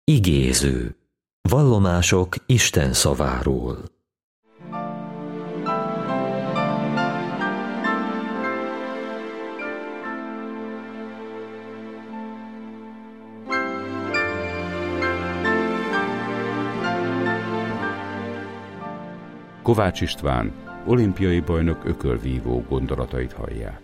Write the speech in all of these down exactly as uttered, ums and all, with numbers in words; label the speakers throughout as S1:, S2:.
S1: Igéző. Vallomások Isten szaváról.
S2: Kovács István, olimpiai bajnok ökölvívó gondolatait hallják.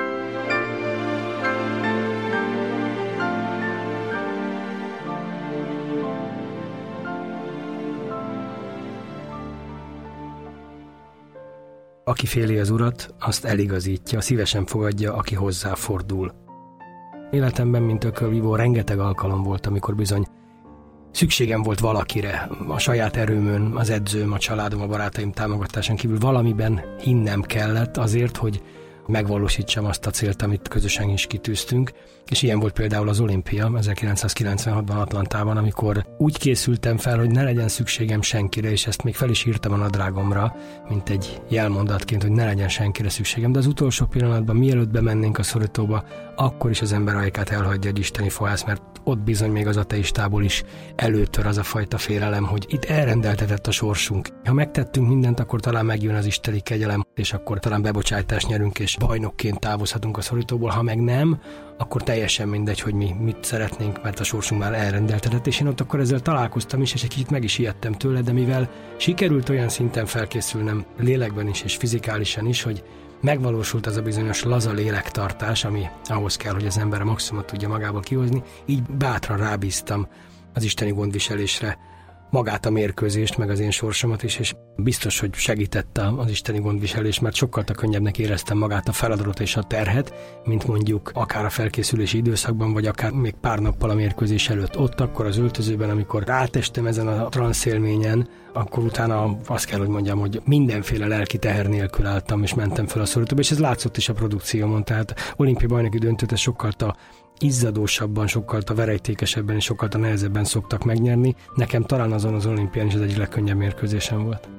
S3: Aki féli az Urat, azt eligazítja, szívesen fogadja, aki hozzáfordul. Életemben, mint ökölvívó, rengeteg alkalom volt, amikor bizony szükségem volt valakire, a saját erőmön, az edzőm, a családom, a barátaim támogatásán kívül valamiben hinnem kellett azért, hogy megvalósítsam azt a célt, amit közösen is kitűztünk, és ilyen volt például az olimpia ezerkilencszázkilencvenhatban Atlantában, amikor úgy készültem fel, hogy ne legyen szükségem senkire, és ezt még fel is írtam a nadrágomra, mint egy jelmondatként, hogy ne legyen senkire szükségem, de az utolsó pillanatban, mielőtt bemennénk a szorítóba, akkor is az ember ajkát elhagyja egy isteni fohász, mert ott bizony még az ateistából is előtör az a fajta félelem, hogy itt elrendeltetett a sorsunk. Ha megtettünk mindent, akkor talán megjön az isteni kegyelem, és akkor talán bebocsájtást nyerünk, és bajnokként távozhatunk a szorítóból, ha meg nem, akkor teljesen mindegy, hogy mi mit szeretnénk, mert a sorsunk már elrendeltetett, és én ott akkor ezzel találkoztam is, és egy kicsit meg is ijedtem tőle, de mivel sikerült olyan szinten felkészülnem lélekben is, és fizikálisan is, hogy megvalósult az a bizonyos laza lélektartás, ami ahhoz kell, hogy az ember a maximumot tudja magából kihozni, így bátran rábíztam az isteni gondviselésre magát a mérkőzést, meg az én sorsomat is, és biztos, hogy segítette az isteni gondviselés, mert sokkal könnyebbnek éreztem magát a feladatot és a terhet, mint mondjuk akár a felkészülési időszakban, vagy akár még pár nappal a mérkőzés előtt. Ott akkor az öltözőben, amikor rátestem ezen a transzélményen, akkor utána azt kell, hogy mondjam, hogy mindenféle lelki teher nélkül álltam, és mentem fel a szorítóba, és ez látszott is a produkciómon, tehát olimpiai bajnoki döntőt ez sokkal izzadósabban, sokkal verejtékesebben és sokkal nehezebben szoktak megnyerni. Nekem talán azon az olimpián is az egyik legkönnyebb mérkőzésem volt.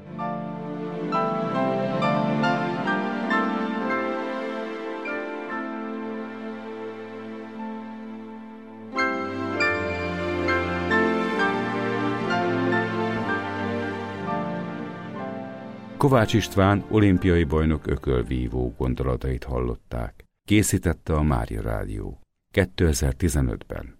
S2: Kovács István, olimpiai bajnok ökölvívó gondolatait hallották. Készítette a Mária Rádió kétezer-tizenötben.